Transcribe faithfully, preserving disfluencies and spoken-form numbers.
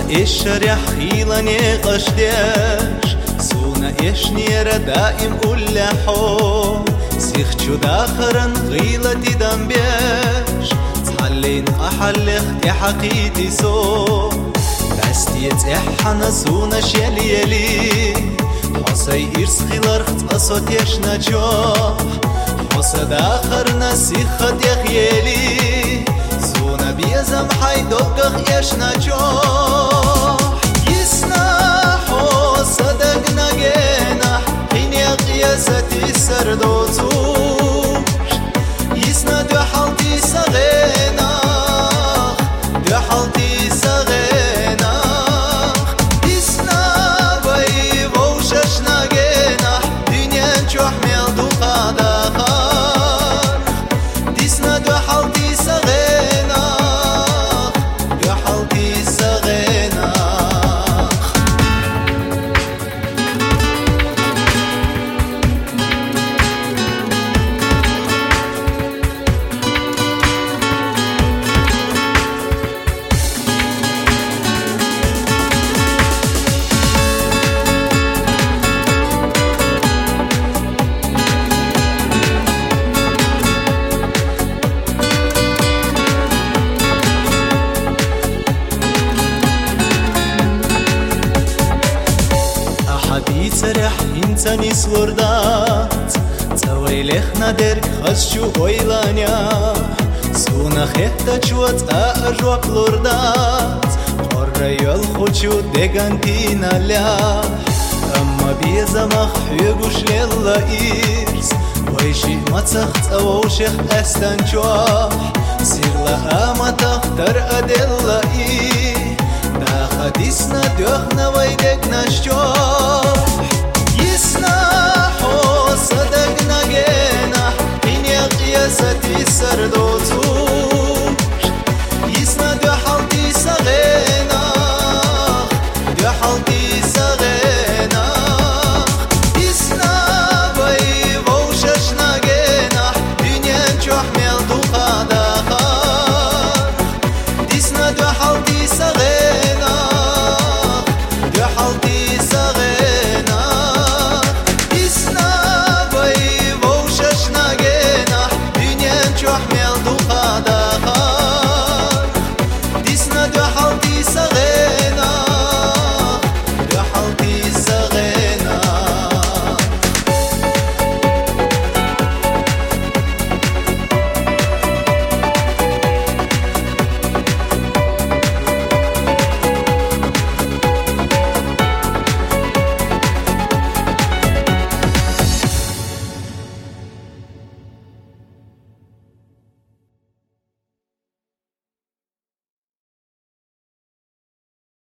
الشريح خيلا نقشدش سونا إشنيرا دائم كل حو سيخ شو داخرن غيلة دمبيش تحلين أحلخ تحقيتي سو دستيت إحنا سونا شيلي يلي حصي إرس خيلر خط أصوت يشنا جوح حصة داخرنا سيخة يخيلي سونا بيزم حيدوقخ يشنا جوح يسنا حصة دقنا جينا حين يقياستي سردوتوش يسنا دو حالتي سغينا دو حالتي سغينا يسنا باي بوششنا جينا دنيا نشوح ميلدو قادخار يسنا دو حالتي سغينا دو حالتي سغينا حديث سرح إنساني سوردات تويلخ نادرك خشو ويلانيا سونا خيحتا شوات أرجوك لوردات قرية الخوشو ديغانتينا لاح أما بيزمخ حيوش ليلا إيرس ويشي ما تخت أوشيخ أستان جوح سير لأما تختار أدلا إيه دا خديسنا دوخنا ويدك نشجوح